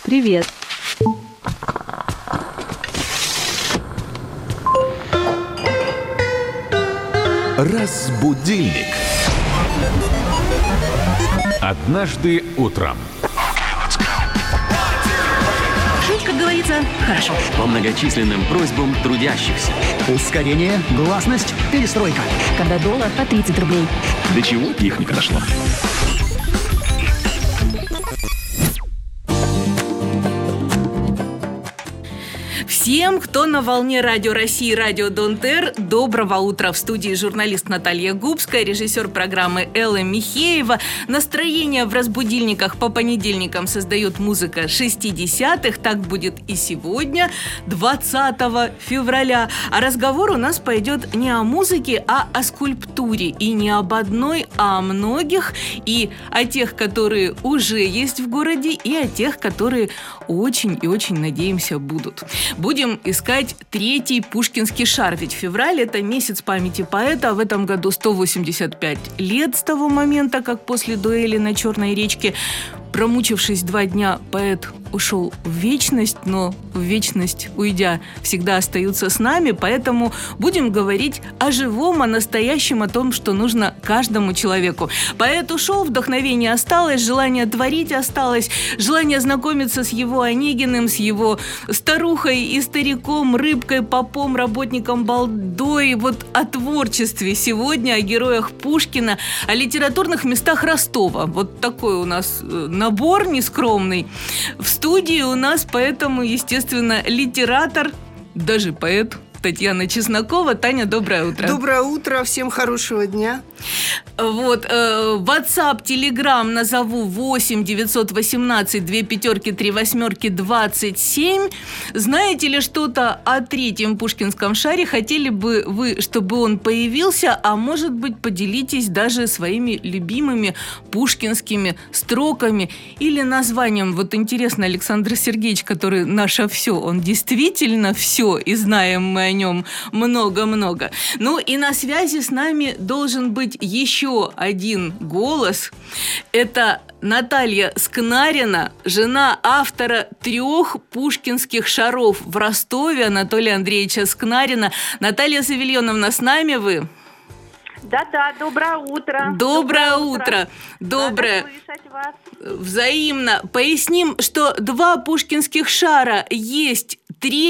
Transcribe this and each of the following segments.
Привет. Разбудильник. Однажды утром. Жить, как говорится, хорошо. По многочисленным просьбам трудящихся. Ускорение, гласность, перестройка. Когда доллар по 30 рублей. До чего техника дошла? Всем, кто на волне Радио России, Радио Дон-Тер, доброго утра. В студии журналист Наталья Губская, режиссер программы Элла Михеева. Настроение в разбудильниках по понедельникам создает музыка 60-х. Так будет и сегодня, 20 февраля. А разговор у нас пойдет не о музыке, а о скульптуре. И не об одной, а о многих. И о тех, которые уже есть в городе, и о тех, которые очень и очень, надеемся, будут. Будем искать третий пушкинский шар, ведь февраль – это месяц памяти поэта. В этом году 185 лет с того момента, как после дуэли на Черной речке, промучившись 2 дня, поэт ушел в вечность, но в вечность, уйдя, всегда остаются с нами, поэтому будем говорить о живом, о настоящем, о том, что нужно каждому человеку. Поэт ушел, вдохновение осталось, желание творить осталось, желание знакомиться с его Онегиным, с его старухой и стариком, рыбкой, попом, работником балдой. Вот о творчестве сегодня, о героях Пушкина, о литературных местах Ростова. Вот такой у нас набор нескромный. В студии у нас поэтому, естественно, литератор, даже поэт Татьяна Чеснокова. Таня, доброе утро. Доброе утро, всем хорошего дня. Вот, WhatsApp, Telegram назову 8 918 2 5 3 8 27. Знаете ли что-то о третьем пушкинском шаре? Хотели бы вы, чтобы он появился? А может быть, поделитесь даже своими любимыми пушкинскими строками или названием. Вот интересно, Александр Сергеевич, который наше все, он действительно все, и знаем мы о нем много-много. Ну и на связи с нами должен быть еще один голос. Это Наталья Скнарина, жена автора 3 пушкинских шаров в Ростове, Анатолия Андреевича Скнарина. Наталья Савельоновна, с нами вы? Да-да, доброе утро. Доброе утро. Доброе. Рада слышать вас. Взаимно. Поясним, что 2 пушкинских шара есть,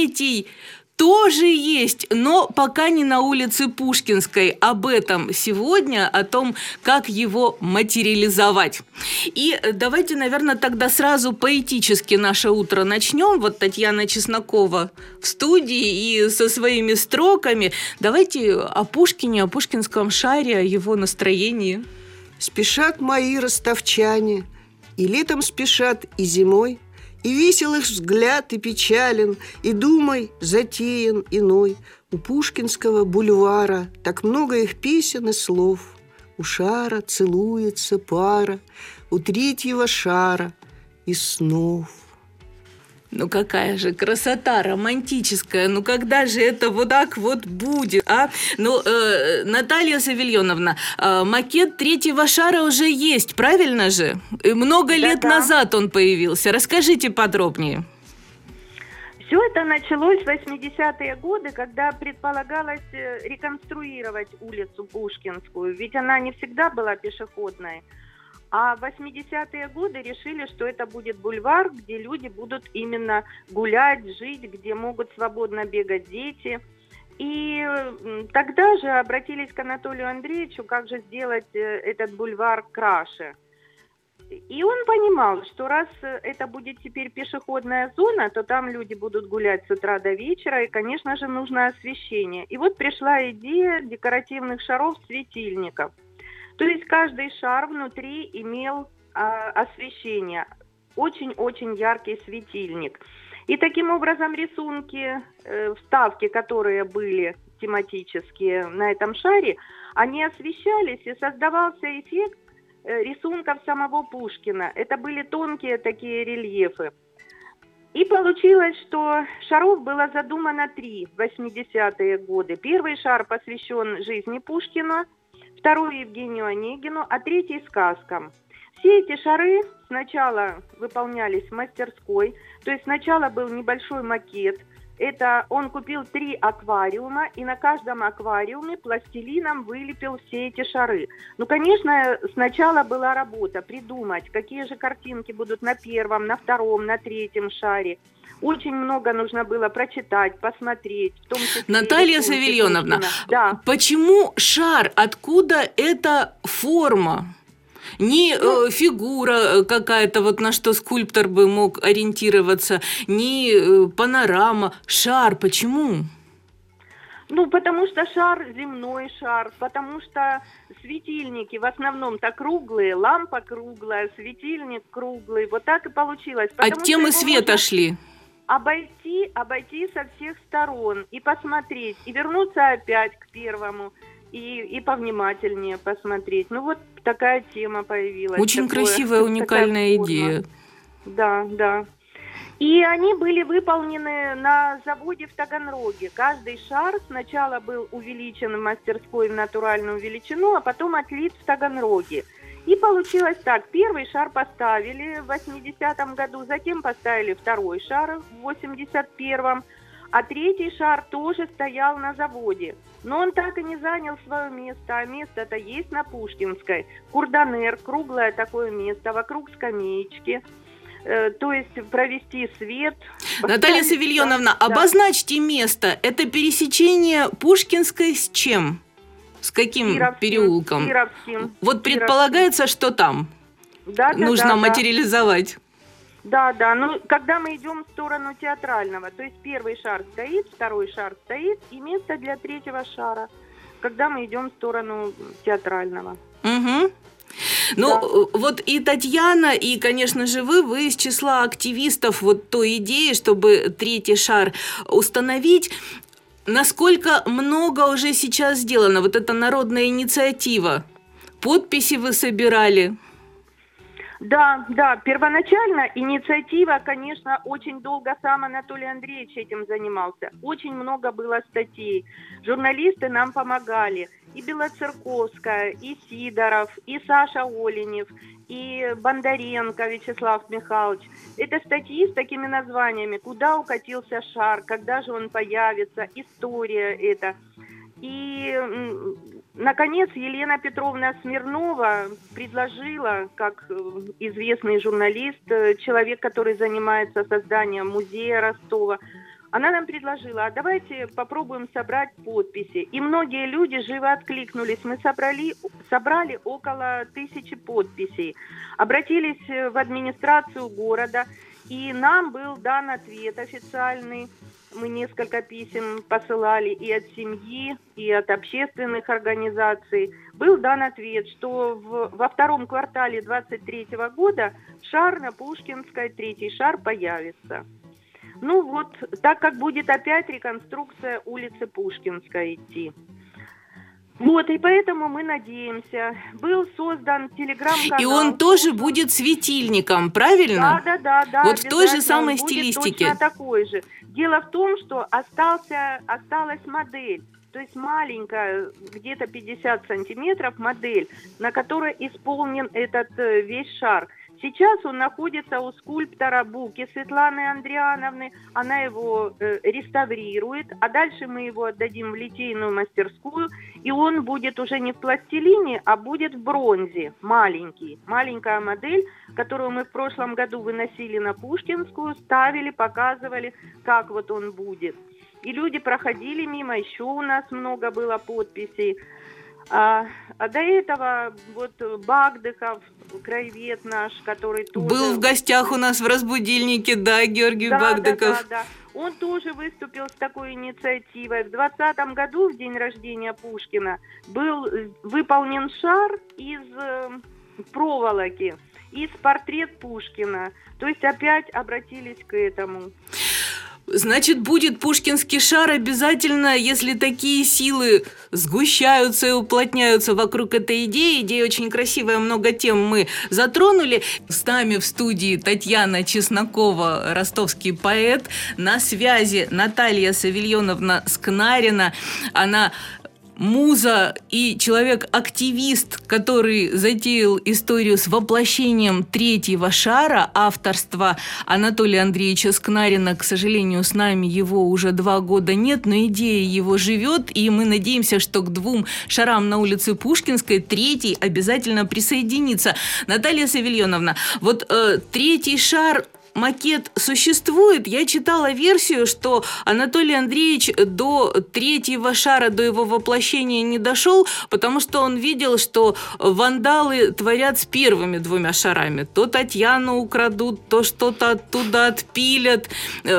3 тоже есть, но пока не на улице Пушкинской. Об этом сегодня, о том, как его материализовать. И давайте, наверное, тогда сразу поэтически наше утро начнем. Вот Татьяна Чеснокова в студии и со своими строками. Давайте о Пушкине, о пушкинском шаре, о его настроении. Спешат мои ростовчане, и летом спешат, и зимой, и весел их взгляд, и печален, и думай затеян иной. У Пушкинского бульвара так много их песен и слов. У шара целуется пара, у 3 шара и снов. Ну какая же красота романтическая, ну когда же это вот так вот будет, а? Ну, Наталья Савельоновна, макет 3 шара уже есть, правильно же? Много лет назад он появился, расскажите подробнее. Все это началось в 80-е годы, когда предполагалось реконструировать улицу Пушкинскую, ведь она не всегда была пешеходной. А в 80-е годы решили, что это будет бульвар, где люди будут именно гулять, жить, где могут свободно бегать дети. И тогда же обратились к Анатолию Андреевичу, как же сделать этот бульвар краше. И он понимал, что раз это будет теперь пешеходная зона, то там люди будут гулять с утра до вечера, и, конечно же, нужно освещение. И вот пришла идея декоративных шаров-светильников. То есть каждый шар внутри имел освещение, очень-очень яркий светильник. И таким образом рисунки, вставки, которые были тематические на этом шаре, они освещались, и создавался эффект рисунков самого Пушкина. Это были тонкие такие рельефы. И получилось, что шаров было задумано 3 в 80-е годы. Первый шар посвящен жизни Пушкина, 2 Евгению Онегину, а 3 сказкам. Все эти шары сначала выполнялись в мастерской, то есть сначала был небольшой макет. Это он купил 3 аквариума, и на каждом аквариуме пластилином вылепил все эти шары. Ну, конечно, сначала была работа придумать, какие же картинки будут на первом, на втором, на третьем шаре. Очень много нужно было прочитать, посмотреть. В том числе Наталья Савильоновна, да. Почему шар? Откуда эта форма? Не фигура какая-то, вот на что скульптор бы мог ориентироваться, не панорама, шар. Почему? Ну, потому что шар земной шар, потому что светильники в основном-то круглые, лампа круглая, светильник круглый. Вот так и получилось. От темы света шли. Обойти со всех сторон и посмотреть, и вернуться опять к первому. И повнимательнее посмотреть. Ну, вот такая тема появилась. Очень красивая, уникальная идея. Да, да. И они были выполнены на заводе в Таганроге. Каждый шар сначала был увеличен в мастерской в натуральную величину, а потом отлит в Таганроге. И получилось так. Первый шар поставили в 80-м году, затем поставили второй шар в 81-м, а третий шар тоже стоял на заводе. Но он так и не занял свое место, а место-то есть на Пушкинской. Курданер, круглое такое место, вокруг скамеечки. То есть провести свет. Наталья Савильоновна, да. Обозначьте место. Это пересечение Пушкинской с чем? С каким переулком? Кировским. Вот предполагается, что там нужно материализовать. Да, да. Ну, когда мы идем в сторону театрального, то есть первый шар стоит, второй шар стоит, и место для третьего шара, когда мы идем в сторону театрального. Угу. Ну, да. Вот и Татьяна, и, конечно же, вы из числа активистов вот той идеи, чтобы третий шар установить. Насколько много уже сейчас сделано? Вот эта народная инициатива. Подписи вы собирали? Да, первоначально инициатива, конечно, очень долго сам Анатолий Андреевич этим занимался. Очень много было статей. Журналисты нам помогали. И Белоцерковская, и Сидоров, и Саша Оленев, и Бондаренко Вячеслав Михайлович. Это статьи с такими названиями: «Куда укатился шар?», «Когда же он появится?», «История это». И, наконец, Елена Петровна Смирнова предложила, как известный журналист, человек, который занимается созданием музея Ростова, она нам предложила: а давайте попробуем собрать подписи. И многие люди живо откликнулись. Мы собрали около 1000 подписей. Обратились в администрацию города, и нам был дан ответ официальный. Мы несколько писем посылали и от семьи, и от общественных организаций. Был дан ответ, что во втором квартале 2023 года шар на Пушкинской, третий шар, появится. Ну вот, так как будет опять реконструкция улицы Пушкинской идти. Вот, и поэтому мы надеемся. Был создан телеграм-канал. И он тоже будет светильником, правильно? Да. Вот в той же самой стилистике. Точно такой же. Дело в том, что осталась модель. То есть маленькая, где-то 50 сантиметров модель, на которой исполнен этот весь шар. Сейчас он находится у скульптора Буки Светланы Андриановны. Она его реставрирует, а дальше мы его отдадим в литейную мастерскую, и он будет уже не в пластилине, а будет в бронзе, маленький. Маленькая модель, которую мы в прошлом году выносили на Пушкинскую, ставили, показывали, как вот он будет. И люди проходили мимо, еще у нас много было подписей. А до этого вот Багдыков, краевед наш, который тоже... Был в гостях у нас в «Разбудильнике», да, Георгий Багдыков. Да. Он тоже выступил с такой инициативой. В 2020 году, в день рождения Пушкина, был выполнен шар из проволоки, из портрет Пушкина. То есть опять обратились к этому. Значит, будет пушкинский шар обязательно, если такие силы сгущаются и уплотняются вокруг этой идеи. Идея очень красивая, много тем мы затронули. С нами в студии Татьяна Чеснокова, ростовский поэт. На связи Наталья Савильоновна Скнарина. Она муза и человек-активист, который затеял историю с воплощением третьего шара, авторства Анатолия Андреевича Скнарина. К сожалению, с нами его уже 2 года нет, но идея его живет, и мы надеемся, что к 2 шарам на улице Пушкинской 3-й обязательно присоединится. Наталья Савильоновна, вот 3-й шар, макет существует. Я читала версию, что Анатолий Андреевич до 3-го шара, до его воплощения не дошел, потому что он видел, что вандалы творят с первыми 2 шарами. То Татьяну украдут, то что-то оттуда отпилят.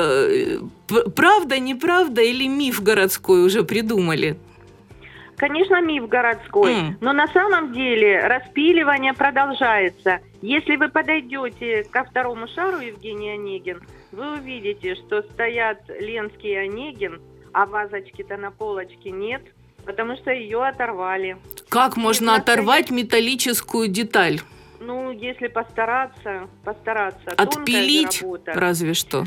Правда, неправда или миф городской уже придумали? Конечно, миф городской, но на самом деле распиливание продолжается. Если вы подойдете ко 2-му шару, Евгений Онегин, вы увидите, что стоят Ленский и Онегин, а вазочки-то на полочке нет, потому что ее оторвали. Как можно оторвать металлическую деталь? Ну, если постараться. Отпилить разве что?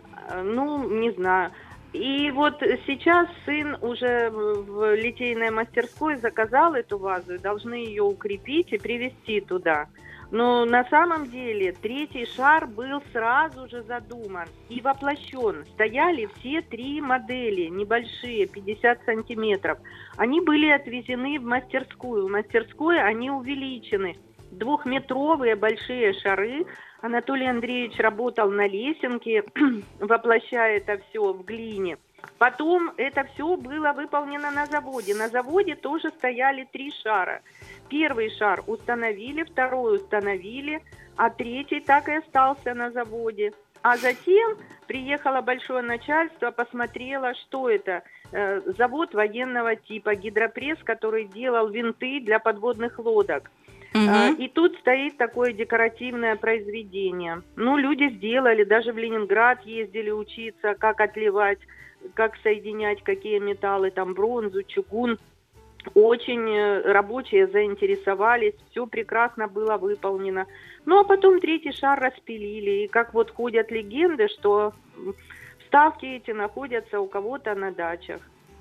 Ну, не знаю. И вот сейчас сын уже в литейной мастерской заказал эту вазу, и должны ее укрепить и привезти туда. Но на самом деле 3-й шар был сразу же задуман и воплощен. Стояли все 3 модели, небольшие, 50 сантиметров. Они были отвезены в мастерскую. В мастерской они увеличены. 2-метровые большие шары. Анатолий Андреевич работал на лесенке, воплощая это все в глине. Потом это все было выполнено на заводе. На заводе тоже стояли 3 шара. 1-й шар установили, 2-й установили, а 3-й так и остался на заводе. А затем приехало большое начальство, посмотрело, что это. Завод военного типа, гидропресс, который делал винты для подводных лодок. И тут стоит такое декоративное произведение. Ну, люди сделали, даже в Ленинград ездили учиться, как отливать, как соединять какие металлы, там бронзу, чугун. Очень рабочие заинтересовались, все прекрасно было выполнено. Ну, а потом 3-й шар распилили. И как вот ходят легенды, что вставки эти находятся у кого-то на дачах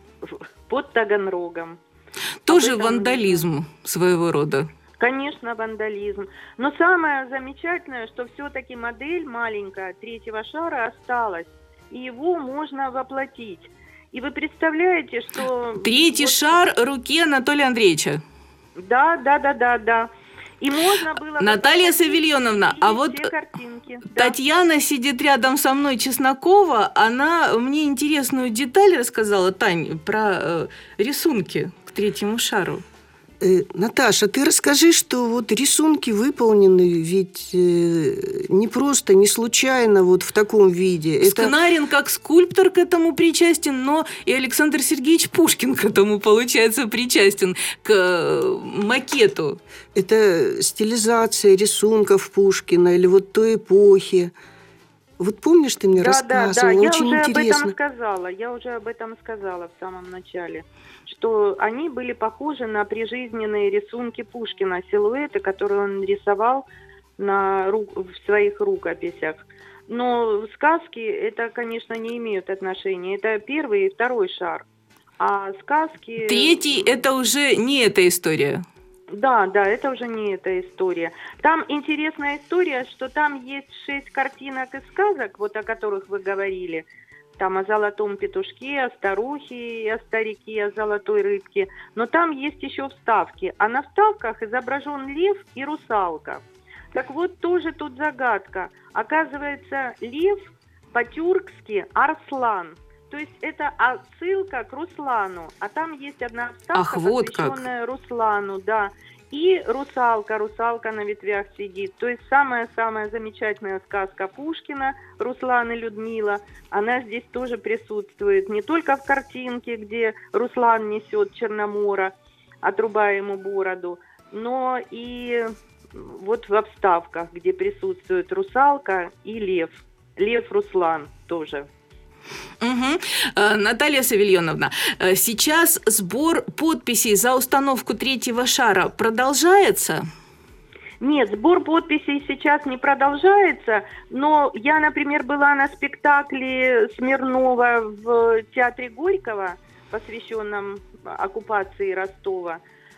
под Таганрогом. Тоже вандализм своего рода. Конечно, вандализм. Но самое замечательное, что все-таки модель маленькая 3-го шара осталась, и его можно воплотить. И вы представляете, что... 3-й шар руки Анатолия Андреевича. Да. И можно было... Наталья Савильоновна, а вот Татьяна сидит рядом со мной, Чеснокова, она мне интересную деталь рассказала, Тань, про рисунки к 3-му шару. Наташа, ты расскажи, что вот рисунки выполнены ведь не просто, не случайно вот в таком виде. Скнарин как скульптор к этому причастен, но и Александр Сергеевич Пушкин к этому, получается, причастен, к макету. Это стилизация рисунков Пушкина или вот той эпохи. Вот помнишь, ты мне рассказывала, да, очень интересно. Я уже об этом сказала в самом начале, что они были похожи на прижизненные рисунки Пушкина, силуэты, которые он рисовал в своих рукописях. Но сказки, это, конечно, не имеют отношения. Это 1-й и 2-й шар. А сказки... 3-й – это уже не эта история. Да, это уже не эта история. Там интересная история, что там есть 6 картинок из сказок, вот о которых вы говорили. Там о золотом петушке, о старухе, о старике, о золотой рыбке. Но там есть еще вставки. А на вставках изображен лев и русалка. Так вот, тоже тут загадка. Оказывается, лев по-тюркски «арслан». То есть это отсылка к Руслану. А там есть одна вставка, посвященная Руслану, да. И русалка на ветвях сидит. То есть самая-самая замечательная сказка Пушкина «Руслан и Людмила», она здесь тоже присутствует. Не только в картинке, где Руслан несет Черномора, отрубая ему бороду, но и вот в вставках, где присутствует русалка и лев. Лев Руслан тоже. Наталья Савильоновна, сейчас сбор подписей за установку 3-го шара продолжается? Нет, сбор подписей сейчас не продолжается, но я, например, была на спектакле Смирнова в театре Горького, посвященном оккупации Ростова.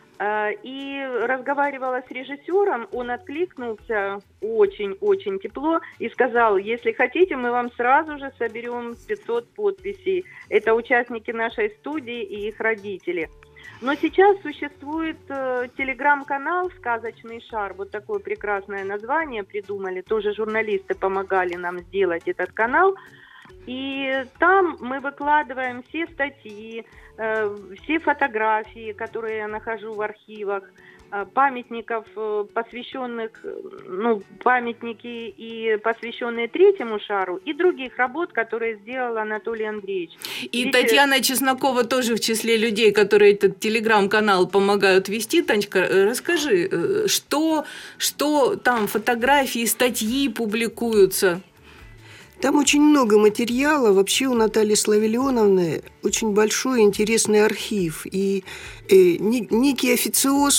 И разговаривала с режиссером, он откликнулся очень-очень тепло и сказал: если хотите, мы вам сразу же соберем 500 подписей. Это участники нашей студии и их родители. Но сейчас существует телеграм-канал «Сказочный шар». Вот такое прекрасное название придумали. Тоже журналисты помогали нам сделать этот канал. И там мы выкладываем все статьи, все фотографии, которые я нахожу в архивах, памятников, посвященных, памятники и посвященные третьему шару, и других работ, которые сделал Анатолий Андреевич. И Татьяна Чеснокова тоже в числе людей, которые этот телеграм-канал помогают вести. Танечка, расскажи, что там, фотографии, статьи публикуются? Там очень много материала. Вообще у Натальи Славильоновны очень большой интересный архив. И некий официоз,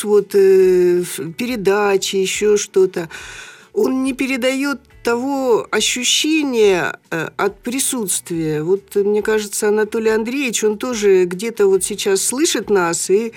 передачи, еще что-то, он не передает того ощущения от присутствия. Вот, мне кажется, Анатолий Андреевич, он тоже где-то вот сейчас слышит нас и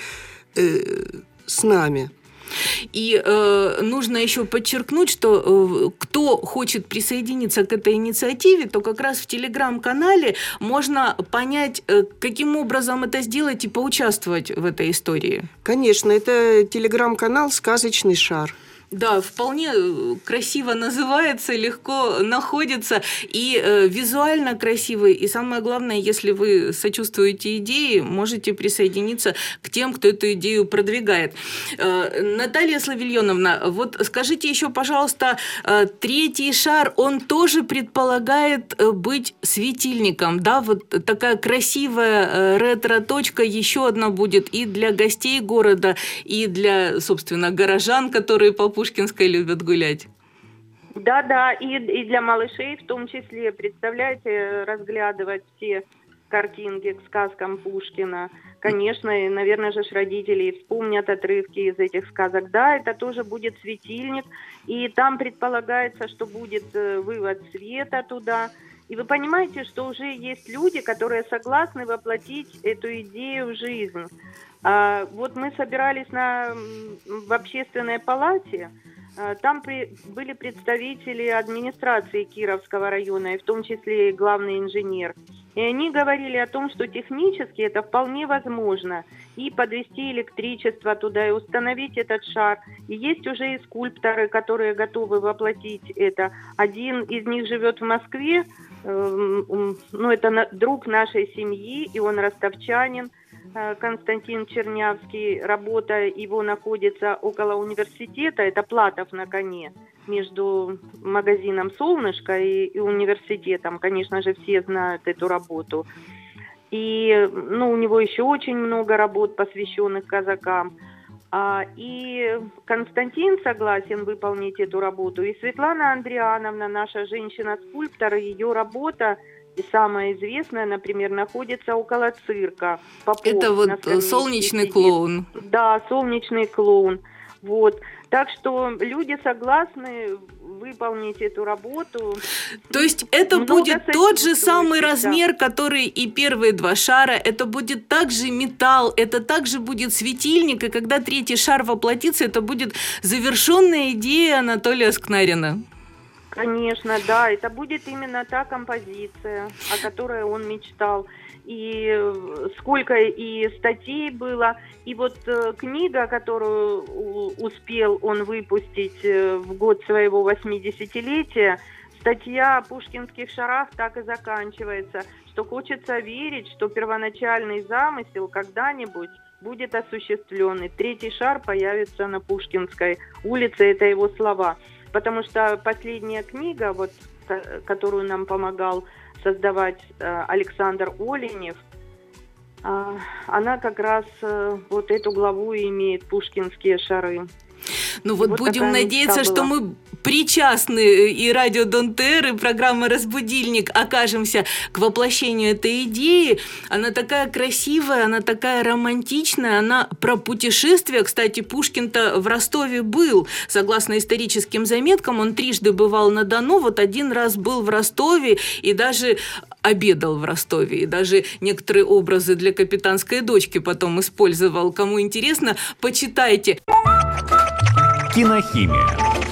с нами. И нужно еще подчеркнуть, что кто хочет присоединиться к этой инициативе, то как раз в телеграм-канале можно понять, каким образом это сделать и поучаствовать в этой истории. Конечно, это телеграм-канал «Сказочный шар». Да, вполне красиво называется, легко находится и визуально красивый. И самое главное, если вы сочувствуете идее, можете присоединиться к тем, кто эту идею продвигает. Наталья Славильоновна, вот скажите еще, пожалуйста, третий шар, он тоже предполагает быть светильником, да? Вот такая красивая ретро-точка еще одна будет и для гостей города, и для, собственно, горожан, которые по Пушкинской любят гулять. Да, и для малышей в том числе. Представляете, разглядывать все картинки к сказкам Пушкина. Конечно, и, наверное же, родители вспомнят отрывки из этих сказок. Да, это тоже будет светильник, и там предполагается, что будет вывод света туда. И вы понимаете, что уже есть люди, которые согласны воплотить эту идею в жизнь. Вот мы собирались в общественной палате, там были представители администрации Кировского района, и в том числе и главный инженер. И они говорили о том, что технически это вполне возможно. И подвести электричество туда, и установить этот шар. И есть уже и скульпторы, которые готовы воплотить это. Один из них живет в Москве, это друг нашей семьи, и он ростовчанин. Константин Чернявский, работа его находится около университета, это Платов на коне, между магазином «Солнышко» и университетом. Конечно же, все знают эту работу. И у него еще очень много работ, посвященных казакам. И Константин согласен выполнить эту работу. И Светлана Андриановна, наша женщина-скульптор, ее работа, и самая известная, например, находится около цирка. Это вот солнечный клоун. Да, солнечный клоун. Вот. Так что люди согласны выполнить эту работу. То есть это будет тот же самый размер, который и первые два шара, это будет также металл, это также будет светильник, и когда третий шар воплотится, это будет завершенная идея Анатолия Скнарина. Конечно, да, это будет именно та композиция, о которой он мечтал. И сколько и статей было, и вот книга, которую успел он выпустить в год своего 80-летия, статья о пушкинских шарах так и заканчивается, что хочется верить, что первоначальный замысел когда-нибудь будет осуществлен, и третий шар появится на Пушкинской улице, это его слова. Потому что последняя книга, которую нам помогал создавать Александр Оленев, она как раз вот эту главу имеет «Пушкинские шары». Будем надеяться, что мы причастны, и радио Дон ТР, и программа «Разбудильник» окажемся к воплощению этой идеи. Она такая красивая, она такая романтичная, она про путешествия. Кстати, Пушкин-то в Ростове был, согласно историческим заметкам, он трижды бывал на Дону, вот один раз был в Ростове, и даже обедал в Ростове. И даже некоторые образы для капитанской дочки потом использовал. Кому интересно, почитайте. Кинохимия.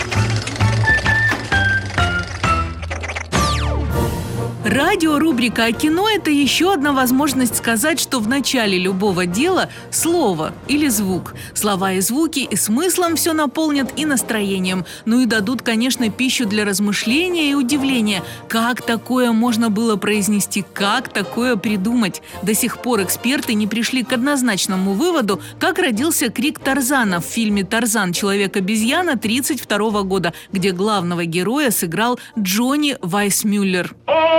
Радио, рубрика о кино – это еще одна возможность сказать, что в начале любого дела слово или звук. Слова и звуки и смыслом все наполнят, и настроением. Ну и дадут, конечно, пищу для размышления и удивления. Как такое можно было произнести? Как такое придумать? До сих пор эксперты не пришли к однозначному выводу, как родился крик Тарзана в фильме «Тарзан. Человек-обезьяна» 1932 года, где главного героя сыграл Джонни Вайсмюллер.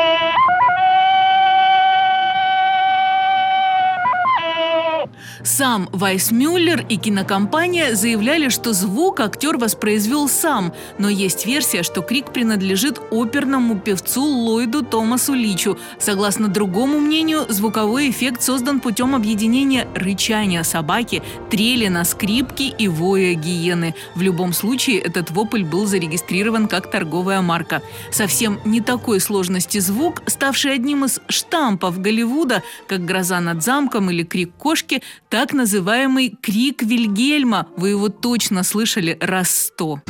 Сам Вайсмюллер и кинокомпания заявляли, что звук актер воспроизвел сам, но есть версия, что крик принадлежит оперному певцу Ллойду Томасу Личу. Согласно другому мнению, звуковой эффект создан путем объединения рычания собаки, трели на скрипке и воя гиены. В любом случае, этот вопль был зарегистрирован как торговая марка. Совсем не такой сложности звук, ставший одним из штампов Голливуда, как «Гроза над замком» или «Крик кошки», так называемый крик Вильгельма. Вы его точно слышали раз 100.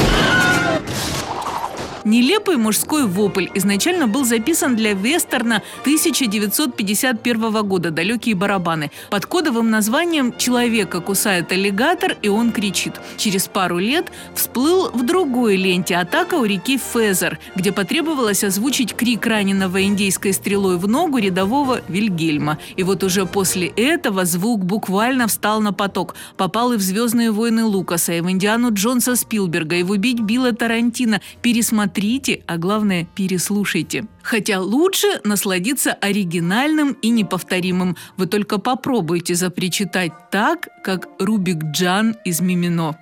Нелепый мужской вопль изначально был записан для вестерна 1951 года «Далекие барабаны» под кодовым названием «Человека кусает аллигатор, и он кричит». Через пару лет всплыл в другой ленте «Атака у реки Фезер», где потребовалось озвучить крик раненого индейской стрелой в ногу рядового Вильгельма. И вот уже после этого звук буквально встал на поток. Попал и в «Звездные войны» Лукаса, и в «Индиану Джонса» Спилберга, и в «Убить Билла» Тарантино. Пересмотрите, а главное, переслушайте. Хотя лучше насладиться оригинальным и неповторимым. Вы только попробуйте запричитать так, как Рубик Джан из «Мимино».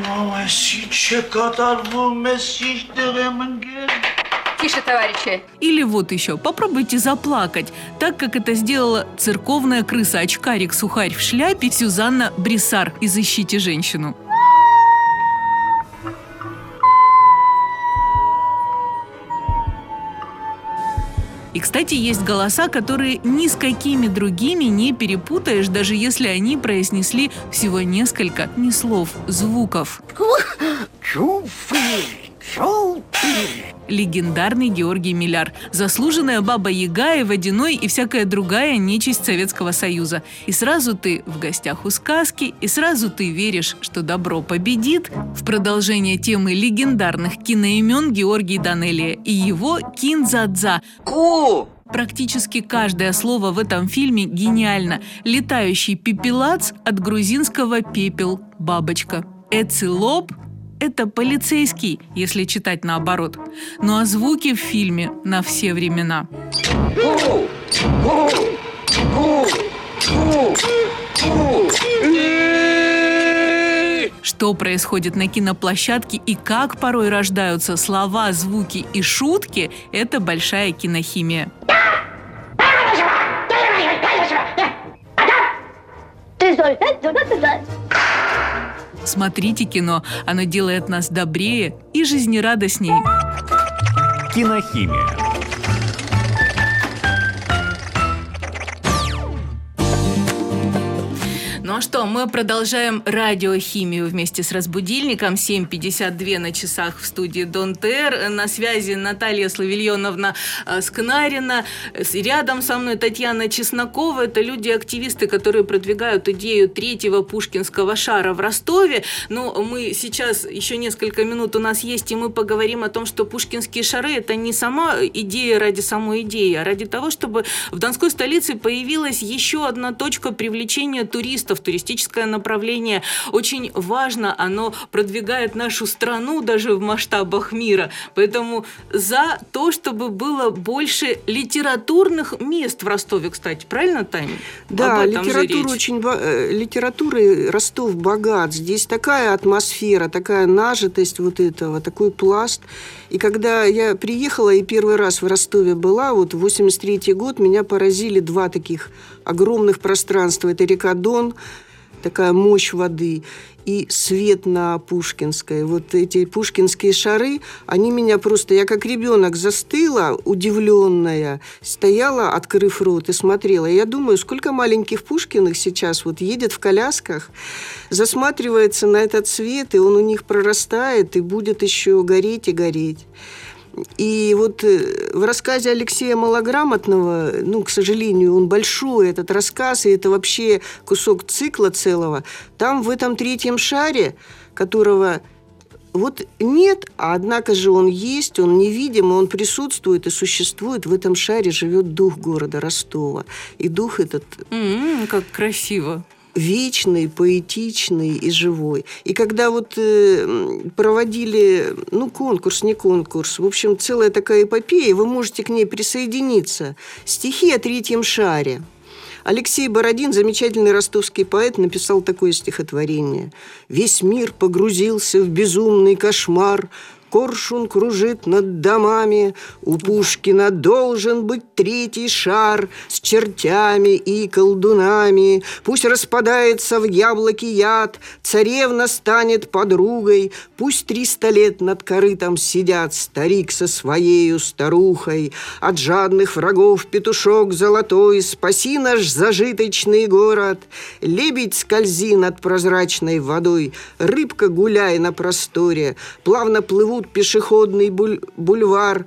Тише, товарищи. Или вот еще, попробуйте заплакать, так как это сделала церковная крыса-очкарик-сухарь в шляпе Сюзанна Бриссар из «Ищите женщину». И, кстати, есть голоса, которые ни с какими другими не перепутаешь, даже если они произнесли всего несколько не слов, звуков. Легендарный Георгий Миляр, заслуженная Баба-Яга и Водяной и всякая другая нечисть Советского Союза. И сразу ты в гостях у сказки, и сразу ты веришь, что добро победит. В продолжение темы легендарных киноимен Георгий Данелия и его Кин-Дза-Дза. Практически каждое слово в этом фильме гениально. Летающий пепелац от грузинского «пепел» – бабочка. Эцелоп – это полицейский, если читать наоборот. Ну а звуки в фильме на все времена. Что происходит на киноплощадке и как порой рождаются слова, звуки и шутки – это большая кинохимия. Смотрите кино, оно делает нас добрее и жизнерадостней. Кинохимия. Ну а что, мы продолжаем радиохимию вместе с разбудильником. 7:52 на часах в студии Дон-Тер. На связи Наталья Славильоновна Скнарина. Рядом со мной Татьяна Чеснокова. Это люди-активисты, которые продвигают идею третьего пушкинского шара в Ростове. Но мы сейчас, еще несколько минут у нас есть, и мы поговорим о том, что пушкинские шары – это не сама идея ради самой идеи, а ради того, чтобы в Донской столице появилась еще одна точка привлечения туристов, туристическое направление. Очень важно, оно продвигает нашу страну даже в масштабах мира. Поэтому за то, чтобы было больше литературных мест в Ростове, кстати. Правильно, Таня? Да, литературой Ростов богат. Здесь такая атмосфера, такая нажитость вот этого, такой пласт. И когда я приехала и первый раз в Ростове была, вот в 1983 год, меня поразили два таких огромных пространства. Это река Дон, такая мощь воды, и свет на Пушкинской. Вот эти пушкинские шары, они меня просто... Я как ребенок застыла, удивленная, стояла, открыв рот, и смотрела. Я думаю, сколько маленьких Пушкиных сейчас вот едет в колясках, засматривается на этот свет, и он у них прорастает, и будет еще гореть и гореть. И вот в рассказе Алексея Малограмотного, к сожалению, он большой, этот рассказ, и это вообще кусок цикла целого, там в этом третьем шаре, которого вот нет, а однако же он есть, он невидим, он присутствует и существует. В этом шаре живет дух города Ростова. И дух этот... Как красиво. Вечный, поэтичный и живой. И когда вот проводили, конкурс, не конкурс, в общем, целая такая эпопея, вы можете к ней присоединиться. Стихи о третьем шаре. Алексей Бородин, замечательный ростовский поэт, написал такое стихотворение. «Весь мир погрузился в безумный кошмар, коршун кружит над домами, у Пушкина должен быть третий шар с чертями и колдунами. Пусть распадается в яблоке яд, царевна станет подругой, пусть 300 лет над корытом сидят старик со своею старухой. От жадных врагов петушок золотой, спаси наш зажиточный город. Лебедь скользи над прозрачной водой, рыбка гуляй на просторе, плавно плывут пешеходный бульвар,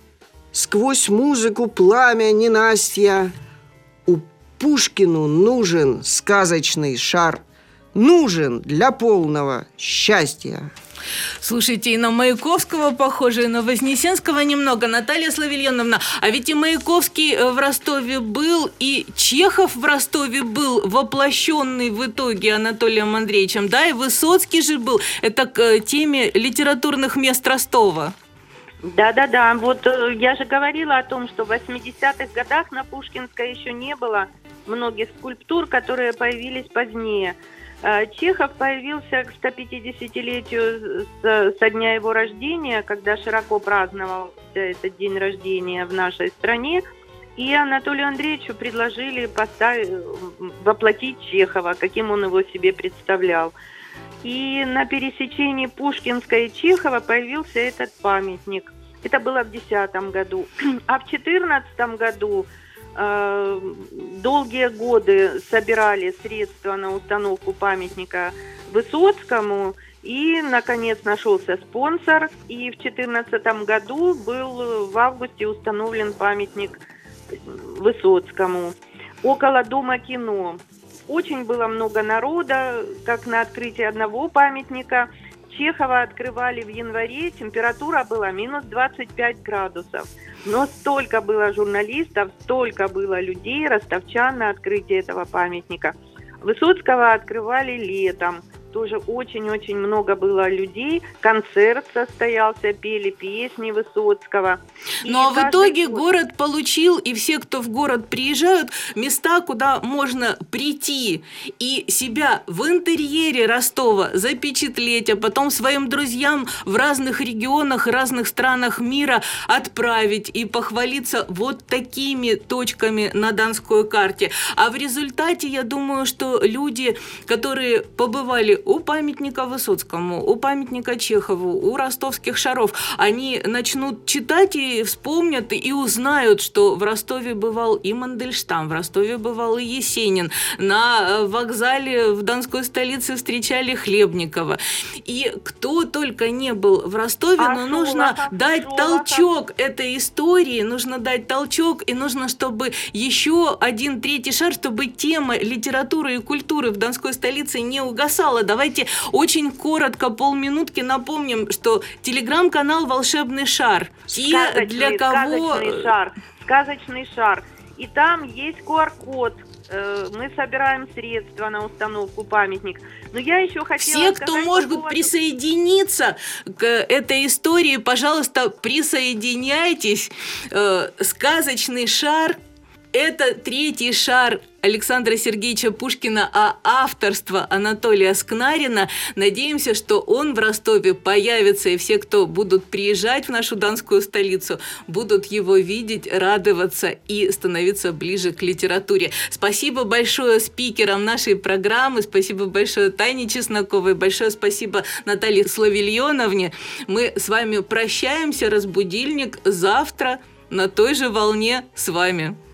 сквозь музыку пламя ненастья. У Пушкину нужен сказочный шар, нужен для полного счастья». Слушайте, и на Маяковского похоже, и на Вознесенского немного. Наталья Славильоновна, а ведь и Маяковский в Ростове был, и Чехов в Ростове был, воплощенный в итоге Анатолием Андреевичем, да, и Высоцкий же был. Это к теме литературных мест Ростова. Да, вот я же говорила о том, что в 80-х годах на Пушкинской еще не было многих скульптур, которые появились позднее. Чехов появился к 150-летию со дня его рождения, когда широко праздновал этот день рождения в нашей стране. И Анатолию Андреевичу предложили воплотить Чехова, каким он его себе представлял. И на пересечении Пушкинской и Чехова появился этот памятник. Это было в 2010 году. А в 2014 году долгие годы собирали средства на установку памятника Высоцкому, и, наконец, нашелся спонсор, и в 2014 году был в августе установлен памятник Высоцкому около Дома кино. Очень было много народа, как на открытии одного памятника. Чехова открывали в январе, температура была минус 25 градусов. Но столько было журналистов, столько было людей, ростовчан на открытии этого памятника. Высоцкого открывали летом. Тоже очень-очень много было людей. Концерт состоялся, пели песни Высоцкого. Ну а в итоге город получил, и все, кто в город приезжают, места, куда можно прийти и себя в интерьере Ростова запечатлеть, а потом своим друзьям в разных регионах, разных странах мира отправить и похвалиться вот такими точками на Донской карте. А в результате, я думаю, что люди, которые побывали у памятника Высоцкому, у памятника Чехову, у ростовских шаров, они начнут читать и вспомнят, и узнают, что в Ростове бывал и Мандельштам, в Ростове бывал и Есенин, на вокзале в Донской столице встречали Хлебникова. И кто только не был в Ростове, но нужно дать толчок этой истории, нужно дать толчок, и нужно, чтобы еще один третий шар, чтобы тема литературы и культуры в Донской столице не угасала. Давайте очень коротко, полминутки напомним, что телеграм-канал «Волшебный шар». Сказочный шар. И там есть QR-код. Мы собираем средства на установку памятника. Но я еще хотела Все, кто может присоединиться к этой истории, пожалуйста, присоединяйтесь. Сказочный шар. Это третий шар Александра Сергеевича Пушкина, а авторство Анатолия Скнарина. Надеемся, что он в Ростове появится, и все, кто будут приезжать в нашу донскую столицу, будут его видеть, радоваться и становиться ближе к литературе. Спасибо большое спикерам нашей программы, спасибо большое Тане Чесноковой, большое спасибо Наталье Славильоновне. Мы с вами прощаемся, разбудильник завтра на той же волне с вами.